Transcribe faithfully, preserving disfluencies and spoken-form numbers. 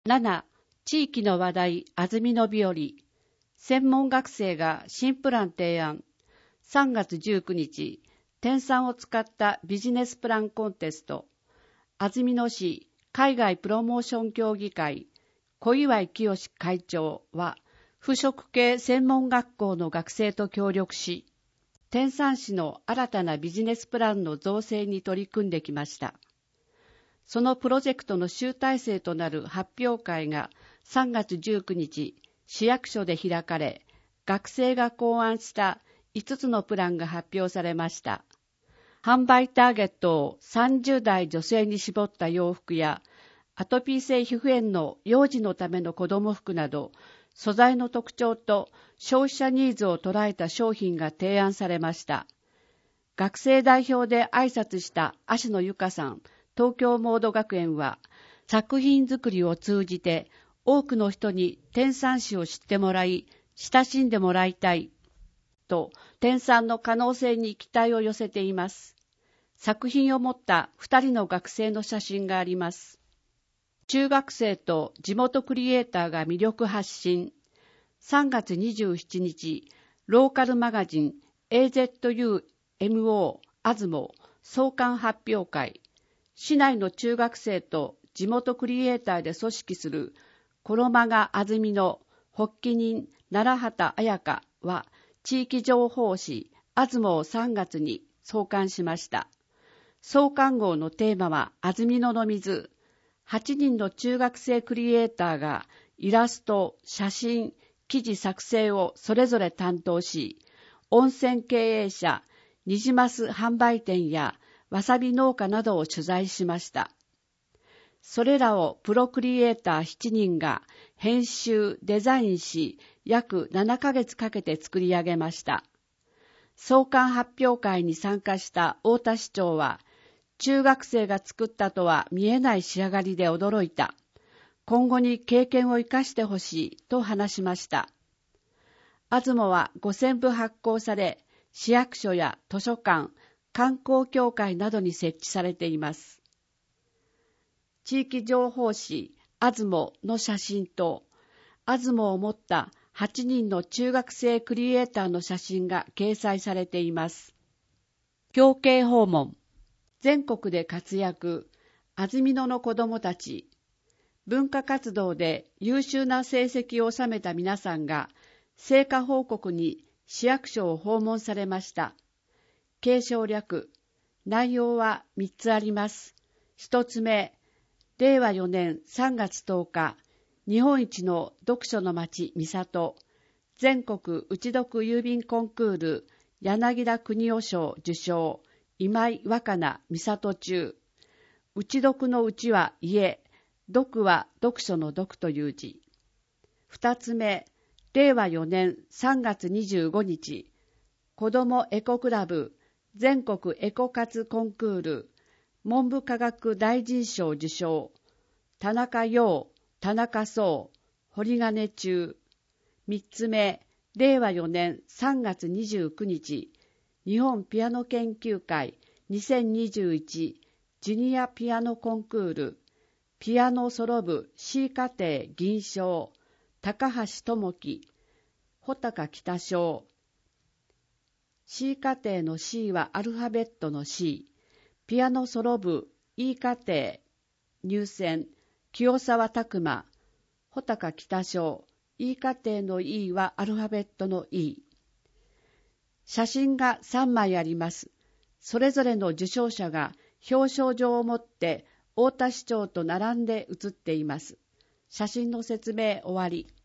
なな、地域の話題、安曇野日和。専門学生が新プラン提案。さんがつじゅうくにち、天蚕を使ったビジネスプランコンテスト。安曇野市海外プロモーション協議会、小岩井清会長は、服飾系専門学校の学生と協力し、天蚕市の新たなビジネスプランの造成に取り組んできました。そのプロジェクトの集大成となる発表会がさんがつじゅうくにち、市役所で開かれ、学生が考案したいつつのプランが発表されました。販売ターゲットをさんじゅうだい女性に絞った洋服や、アトピー性皮膚炎の幼児のための子ども服など、素材の特徴と消費者ニーズを捉えた商品が提案されました。学生代表で挨拶した芦野由香さん、東京モード学園は、作品作りを通じて多くの人に天蚕市を知ってもらい、親しんでもらいたいと、天蚕の可能性に期待を寄せています。作品を持ったふたりの学生の写真があります。中学生と地元クリエイターが魅力発信。さんがつにじゅうしちにち、ローカルマガジン エーゼットユーエムオー あずも創刊発表会。市内の中学生と地元クリエイターで組織する衣が安曇野発起人奈良畑彩香は地域情報誌あずもをさんがつに創刊しました。創刊号のテーマは安曇野の水。はちにんの中学生クリエイターがイラスト、写真、記事作成をそれぞれ担当し、温泉経営者、ニジマス販売店やわさび農家などを取材しました。それらをプロクリエイターしちにんが編集、デザインし、約ななかげつかけて作り上げました。創刊発表会に参加した太田市長は、中学生が作ったとは見えない仕上がりで驚いた。今後に経験を生かしてほしいと話しました。あずもはごせんぶ発行され、市役所や図書館、観光協会などに設置されています。地域情報誌あずもの写真と、あずもを持ったはちにんの中学生クリエイターの写真が掲載されています。表敬訪問。全国で活躍、安曇野の子どもたち。文化活動で優秀な成績を収めた皆さんが、成果報告に市役所を訪問されました。継承略。内容はみっつあります。ひとつめ、れいわよねんさんがつとおか、日本一の読書の町三郷、全国うち読郵便コンクール柳田国夫賞受賞、今井若菜三郷中。うち読のうちは家、読は読書の読という字。二つ目、れいわよねんさんがつにじゅうごにち、子どもエコクラブ全国エコ活コンクール文部科学大臣賞受賞、田中陽、田中壮、堀金中。三つ目、れいわよねんさんがつにじゅうくにち、日本ピアノ研究会にせんにじゅういちジュニアピアノコンクールピアノソロ部 C 課程銀賞、高橋智樹、穂高北賞。C 課程の C はアルファベットの C、ピアノソロ部 E 課程入選、清沢拓磨、穂高北賞。E 課程の E はアルファベットの E。写真がさんまいあります。それぞれの受賞者が表彰状を持って太田市長と並んで写っています。写真の説明終わり。